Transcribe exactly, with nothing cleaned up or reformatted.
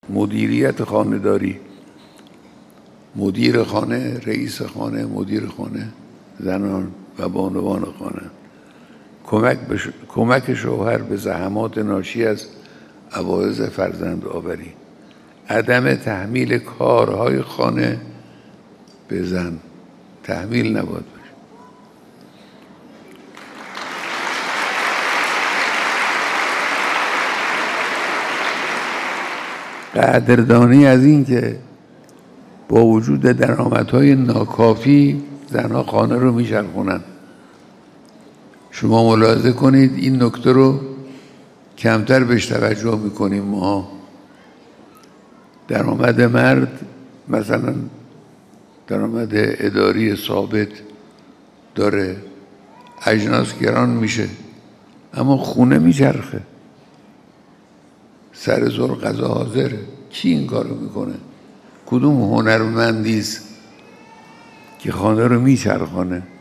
مدیریت خانه‌داری، مدیر خانه، رئیس خانه، مدیر خانه، زنان و بانوان خانه، کمک, بش... کمک شوهر به زحمات ناشی از عوارض فرزند آوری، عدم تحمیل کارهای خانه به زن، تحمیل نباید باشه. قدردانی از این که با وجود درآمدهای ناکافی زنها خانه رو میچرخونن. شما ملاحظه کنید این نکته رو کمتر بهش توجه میکنیم ما. درآمد مرد مثلا درآمد اداری ثابت داره، اجناس گران میشه، اما خونه میچرخه، سر زور غذا حاضره. کی این کارو میکنه؟ کدوم هنرمندی است که خانه رو میچرخانه؟